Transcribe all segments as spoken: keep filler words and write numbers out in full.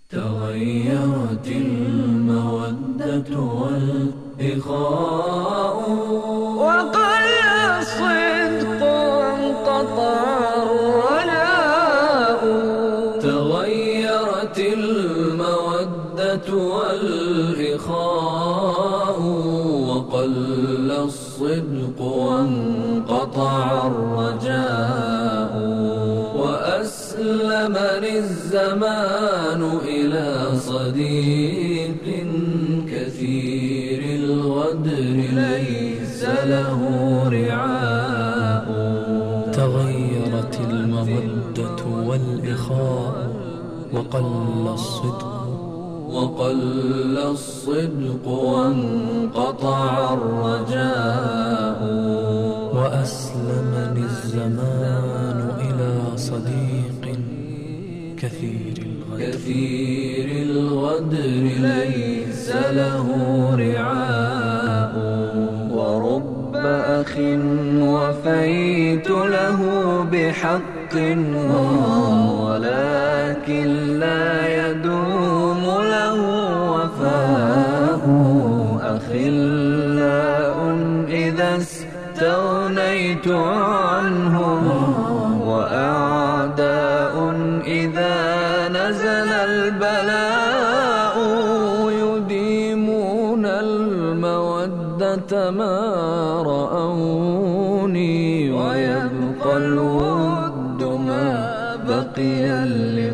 تغيرت المودة والإخاء، وقل الصدق وانقطع الرجاء. تغيرت المودة والإخاء، وقل الصدق وانقطع الرجاء. وأسلمني الزمان إلى صديق كثير الغدر ليس له رعاء. تغيرت المودة والإخاء، وقل الصدق وقل الصدق وانقطع الرجاء. وأسلمني الزمان إلى صديق كثير الغدر كثير الغدر ليس له رعاء. ورب أخ وفيت له بحق، ولكن لا يدوم له وفاء. أخلاء إذا استغنيت عنهم، وأعداء إذا نزل البلاء. يديمون المودة ما رأوني، ويبقى الود ما بقي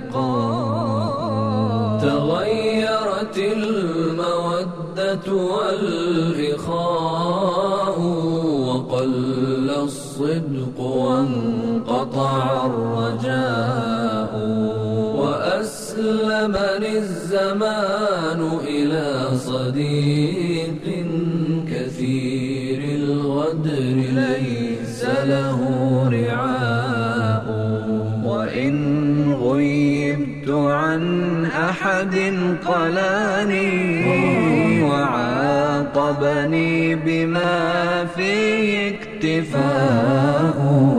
اللقاء. تغيرت المودة والإخاء، وقل الصدق وانقطع الرجاء. وأسلمني الزمان إلى صديق كثير الغدر ليس له رعاء. وإن غيبت عن أحد قلاني، وعاقبني بما فيه اكتفاء.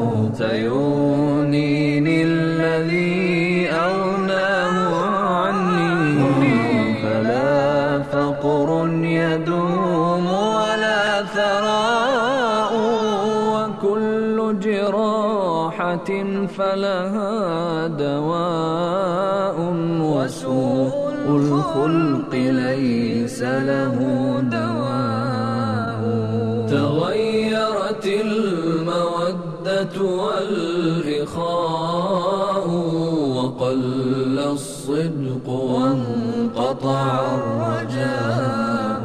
سيغنيني الذي أغناه عني، فلا فقر يدوم ولا ثراء. وكل جراحة فلها دواء، وسوء الخلق ليس له دواء. تغيرت المودة والإخاء، وقل الصدق وانقطع الرجاء.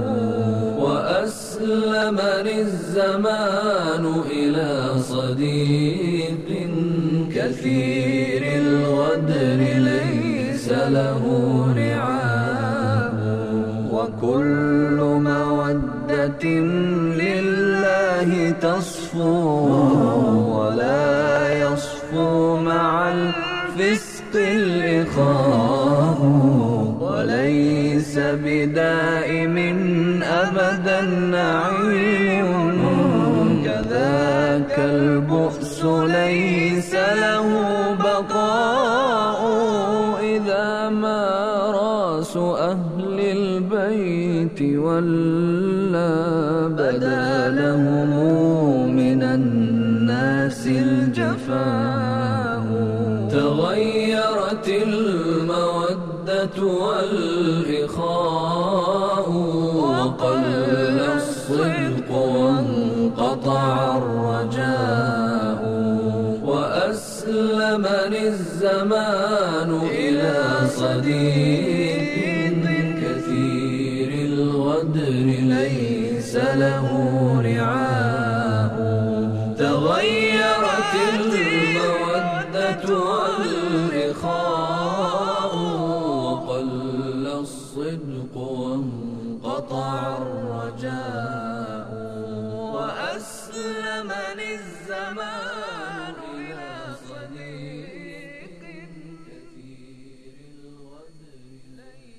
وأسلمني الزمان إلى صديق كثير الغدر ليس له رعاء. وكل مودة لله تصفو، ولا يصفو مع الفسق الإخاء. وليس بدائم أبدا نعيم، كذاك البؤس ليس له بقاء. إذا ما راس أهل البيت ولا بدا لهم من الناس الجفاء. تغيرت المودة والإخاء، وقل الصدق وانقطع الرجاء. وأسلمني الزمان إلى صديق كثير الغدر ليس له رعاء. تغيرت المودة والإخاء، وقل الصدق وانقطع الرجاء.